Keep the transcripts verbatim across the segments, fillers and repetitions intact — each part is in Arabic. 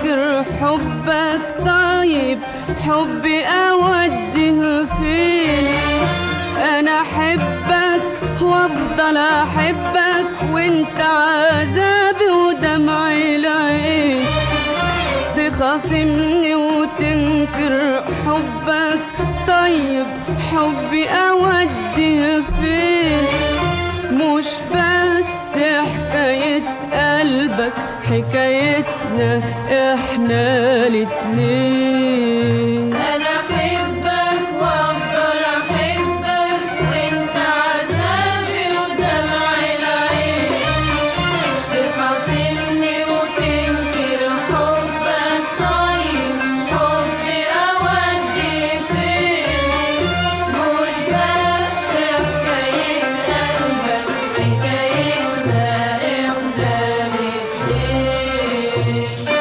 وتنكر حبك. طيب حبي أوديه فين؟ أنا أحبك وأفضل أحبك وأنت عذابي ودمعي العين. تخاصمني وتنكر حبك. طيب حبي أوديه فين؟ مش بس حكاية قلبك، حكايتنا احنا الاتنين. أنا أحبك وأفضل أحبك وأنت عذابي ودمعي العين. تخاصمني وتنكر حبك. طيب حبي أودي فين؟ مش بس حكاية قلبك، حكايتنا إحنا الاتنين.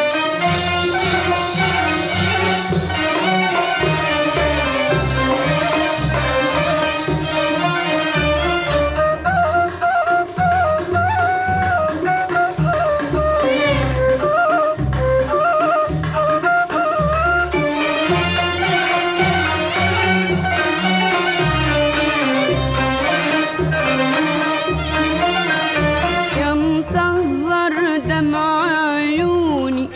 يا مسهر دمع عيوني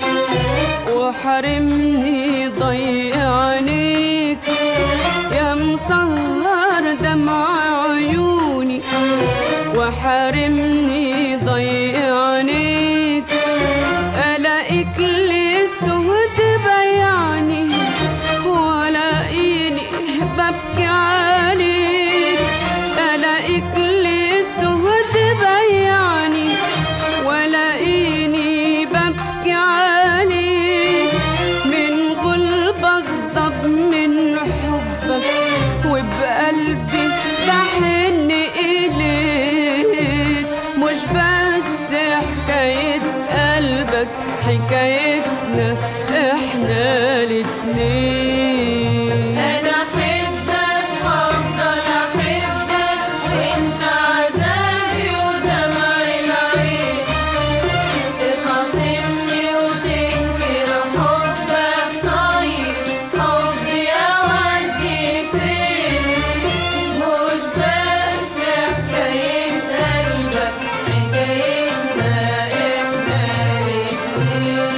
وحرمني ضي عينيك. يا مسهر دمع عيوني وحرمني ضي عينيك. ألاقيك لي سهد بيعني ولاقيني ببكي عليك. ألاقيك لي سهد بيعني ولاقيني ببكي عليك. من غلب أغضب من حبك وبقلبي بحن إليك. مش بس حكاية قلبك، حكايتنا احنا الاتنين. أنا أحبك وأفضل أحبك وأنت عذابي ودمعي العين. تخاصمني وتنكر حبك. طيب حبي أودي فين؟ مش بس حكاية قلبك، حكايتنا إحنا الاتنين.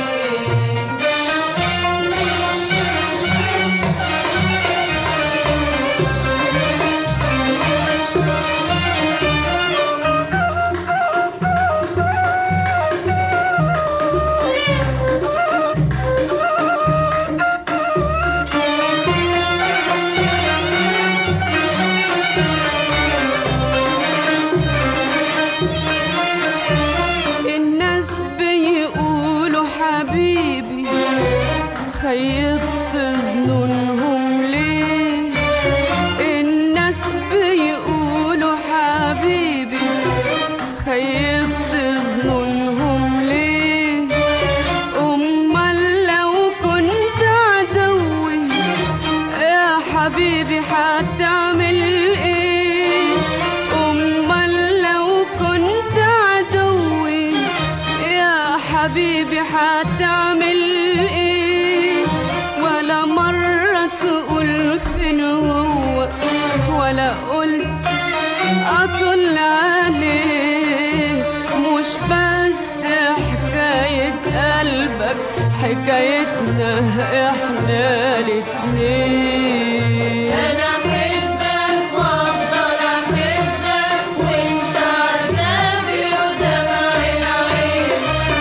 الناس بيقولوا حبيبي خيبت ظنونهم ليه. الناس بيقولوا حبيبي خيبت ظنونهم ليه. أمال لو كنت عدوي يا حبيبي هتعمل ايه؟ أمال لو كنت عدوي يا حبيبي هتعمل ايه؟ ولا مرة تقول فين هو ولا قلت أطل عليه. مش بس حكاية قلبك، حكايتنا احنا الاتنين. أنا أحبك وأفضل أحبك وأنت عذابي ودمعي العين.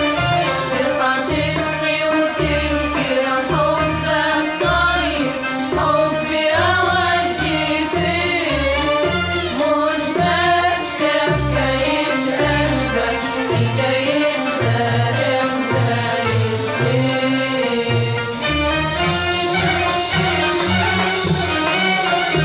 تخاصمني وتنكر حبك. طيب حبي أودي فين؟ مش بس حكاية قلبك، حكايتنا إحنا الاتنين.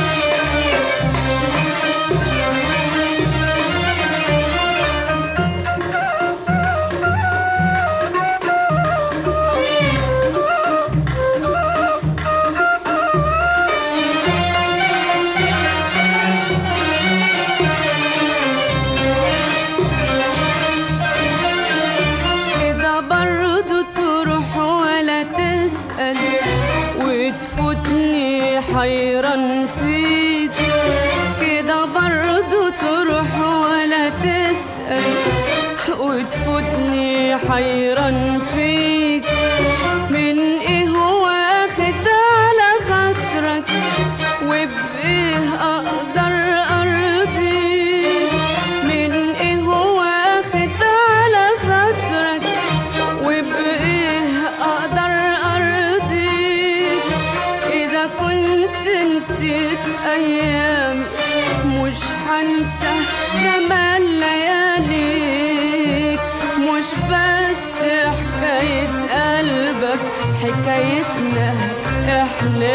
حيران فيك كده برضو تروح ولا تسأل وتفوتني حيران فيك من ايه واخد على خاطرك وبايه اقدر ارضيك من ايه واخد على خاطرك وبايه اقدر ارضيك اذا كنت نسيت ايامي مش هنسى جمال لياليك مش بس حكاية قلبك حكايتنا احنا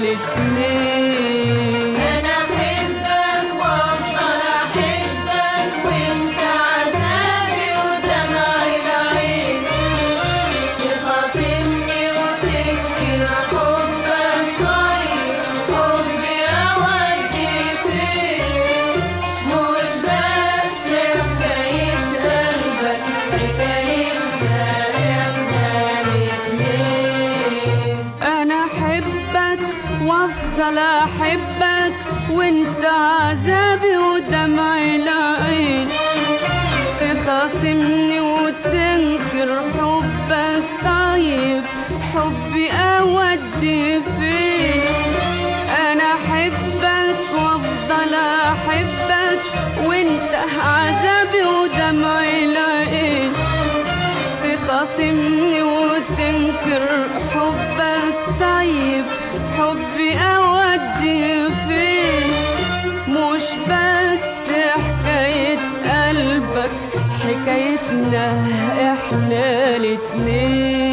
الاتنين أنا أحبك وأفضل أحبك وأنت عذابي ودمعي العين تخاصمني وتنكر حبك طيب حبي أودي فين مش بس حكاية قلبك حكايتنا إحنا الاتنين انا احبك وافضل احبك وانت عذابي ودمعي العين تخاصمني وتنكر حبك طيب حبي اودي فين انا احبك وافضل احبك وانت عذابي ودمعي العين تخاصمني وتنكر حبك طيب حبي اودي فين مش بس حكاية قلبك حكايتنا احنا الاتنين